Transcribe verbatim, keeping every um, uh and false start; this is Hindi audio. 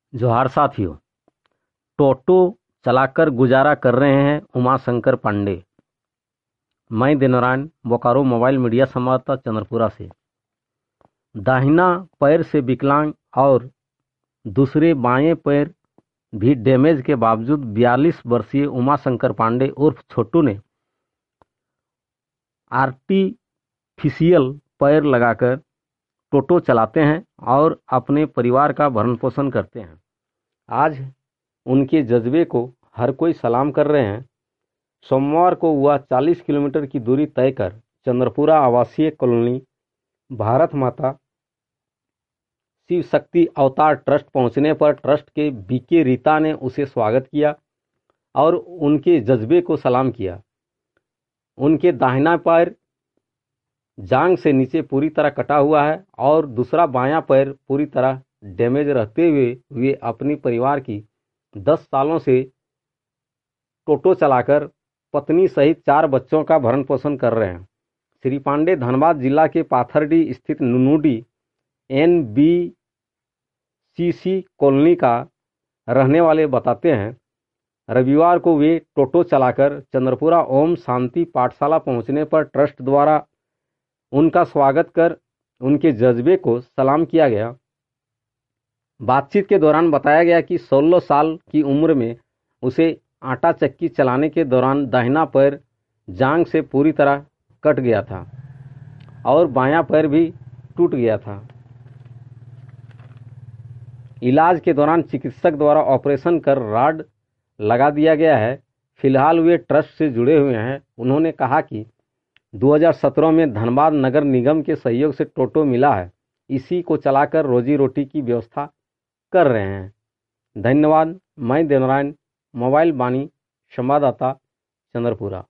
जोहार साथियों। टोटो चलाकर गुजारा कर रहे हैं उमाशंकर पांडे। मैं दिनरायण बोकारो मोबाइल मीडिया संवाददाता चंद्रपुरा से। दाहिना पैर से विकलांग और दूसरे बाएं पैर भी डैमेज के बावजूद बयालीस वर्षीय उमाशंकर पांडे उर्फ छोटू ने आर्टिफिशियल पैर लगाकर टोटो चलाते हैं और अपने परिवार का भरण पोषण करते हैं। आज उनके जज्बे को हर कोई सलाम कर रहे हैं। सोमवार को वह चालीस किलोमीटर की दूरी तय कर चंद्रपुरा आवासीय कॉलोनी भारत माता शिव शक्ति अवतार ट्रस्ट पहुंचने पर ट्रस्ट के बीके रीता ने उसे स्वागत किया और उनके जज्बे को सलाम किया। उनके दाहिना पैर जांघ से नीचे पूरी तरह कटा हुआ है और दूसरा बायां पैर पूरी तरह डैमेज रहते हुए वे अपनी परिवार की दस सालों से टोटो चलाकर पत्नी सहित चार बच्चों का भरण पोषण कर रहे हैं। श्री पांडे धनबाद जिला के पाथरडी स्थित Nunudi N B C C colony का रहने वाले बताते हैं, रविवार को वे टोटो चलाकर चंद्रपुरा ओम शांति पाठशाला पहुंचने पर ट्रस्ट द्वारा उनका स्वागत कर उनके जज्बे को सलाम किया गया। बातचीत के दौरान बताया गया कि सोलह साल की उम्र में उसे आटा चक्की चलाने के दौरान दाहिना पैर जांघ से पूरी तरह कट गया था और बायां पैर भी टूट गया था। इलाज के दौरान चिकित्सक द्वारा ऑपरेशन कर रॉड लगा दिया गया है। फिलहाल वे ट्रस्ट से जुड़े हुए हैं। उन्होंने कहा कि दो हज़ार सत्रह में धनबाद नगर निगम के सहयोग से टोटो मिला है, इसी को चलाकर रोजी रोटी की व्यवस्था कर रहे हैं। धन्यवाद। मैं देवनारायण, मोबाइल बानी संवाददाता, चंद्रपुरा।